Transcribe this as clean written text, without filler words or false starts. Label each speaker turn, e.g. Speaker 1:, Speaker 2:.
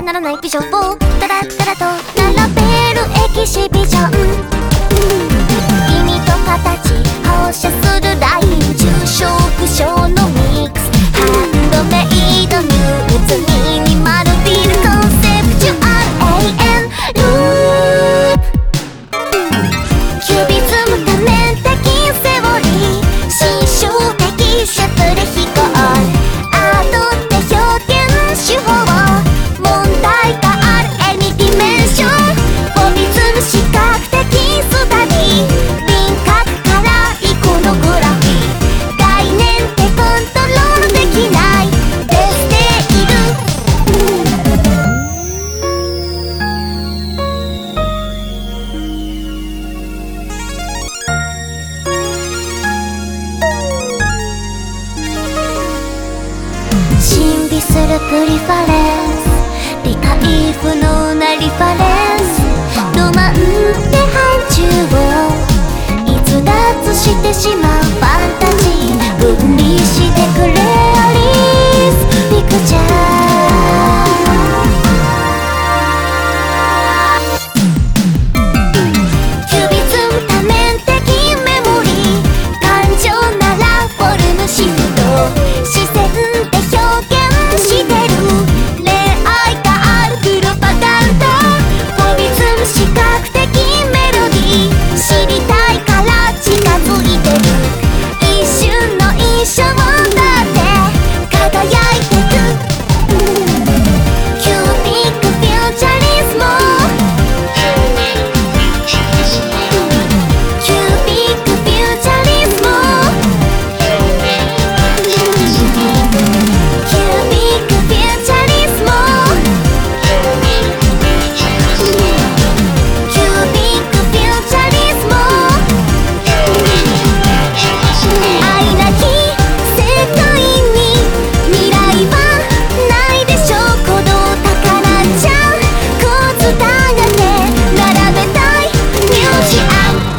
Speaker 1: ばならないビジョンをダラッダラと並べるエキシビジョン。意味と形放射するライン、抽象具象のミックス、ハンドメイドミューズミニマルビルコンセプチュアル永遠ループ。キュビズム多面的セオリー、新種的シャトル飛行、アートって表現手法、問題があるエニディメンション、フォビズム視覚的スタディ、輪郭からイコノグラフィー、概念ってコントロールできないで捨ている。神秘するプリファレンス、理解不能なリファレンス、ロマンって範疇を逸脱してしまうファンタジー、分離してくれアリスピクチャー。キュビズム多面的メモリー、感情ならフォルムシフト、視線で表現してる、恋愛があるプロパガンダ、フォビズム視覚的メロディー、知りたいから近づいてる、一瞬の印象だって輝いてく。キュービックフューチャリスモ、キュービックフューチャリスモ、キュービックフューチャリスモ、キュービックフューチャリスモ、愛なき世界に未来はないでしょう、鼓動宝ちゃん構図だがて並べたいミュージアム。